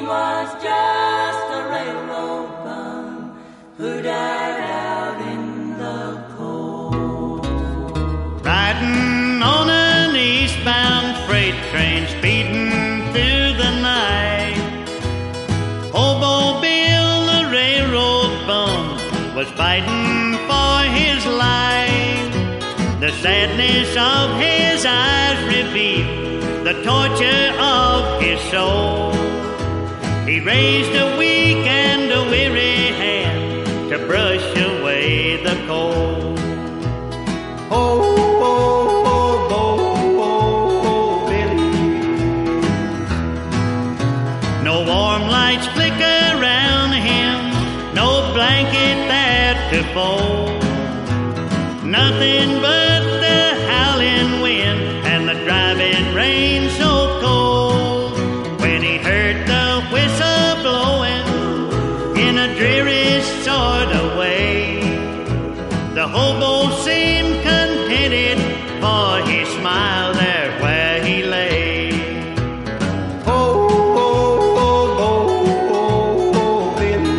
was just a railroad bum who died out in the cold. Riding on an eastbound freight train, speeding through the night, Hobo Bill, the railroad bum, was fighting for his life. The sadness of his eyes revealed the torture of his soul. He raised a weak and a weary hand to brush away the cold. Oh, oh, oh, oh, oh, Billy. No warm lights flicker around him, no blanket there to fold. Nothing but the howling wind and the driving rain so cold. When he heard the whistle blowing in a dreary sort of way, the hobo seemed contented, for he smiled there where he lay. Oh, oh, oh, oh, oh, Billy.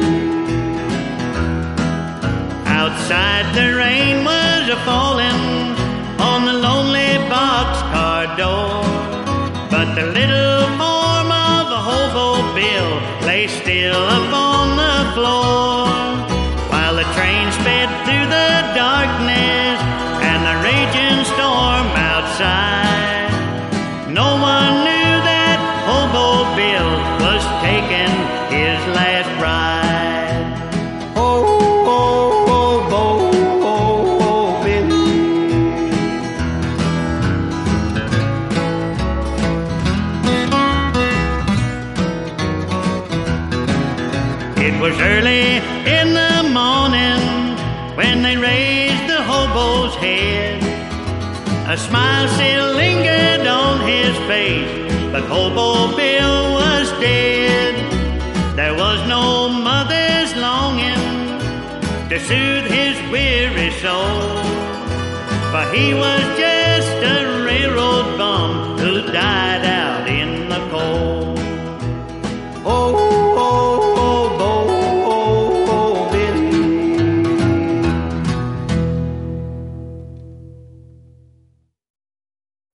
Outside the rain was falling on the lonely boxcar door, but the little form of a hobo Bill lay still upon the floor, while the train sped through the darkness and the raging storm outside. No one knew that Hobo Bill was taking his last ride. Oh, oh, oh, oh. It was early in the morning when they raised the hobo's head. A smile still lingered on his face, but Hobo Bill was dead. There was no mother's longing to soothe his weary soul, for he was just a railroad bum who died